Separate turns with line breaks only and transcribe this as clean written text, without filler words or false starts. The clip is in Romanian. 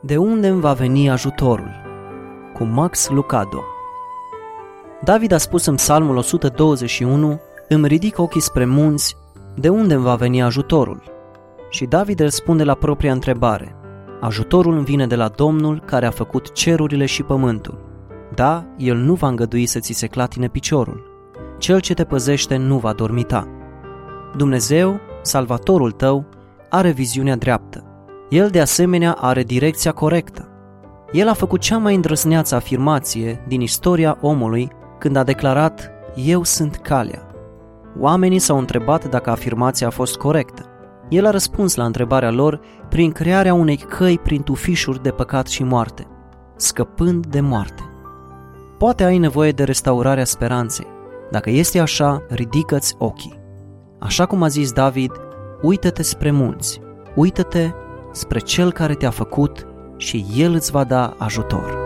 De unde îmi va veni ajutorul? Cu Max Lucado. David a spus în Psalmul 121: îmi ridic ochii spre munți, de unde îmi va veni ajutorul? Și David răspunde la propria întrebare: ajutorul îmi vine de la Domnul care a făcut cerurile și pământul. Da, El nu va îngădui să ți se clatine piciorul. Cel ce te păzește nu va dormita. Dumnezeu, Salvatorul tău, are viziunea dreaptă. El de asemenea are direcția corectă. El a făcut cea mai îndrăzneață afirmație din istoria omului când a declarat: eu sunt calea. Oamenii s-au întrebat dacă afirmația a fost corectă. El a răspuns la întrebarea lor prin crearea unei căi prin tufișuri de păcat și moarte, scăpând de moarte. Poate ai nevoie de restaurarea speranței. Dacă este așa, ridică-ți ochii. Așa cum a zis David, uită-te spre munți, uită-te spre Cel care te-a făcut și El îți va da ajutor.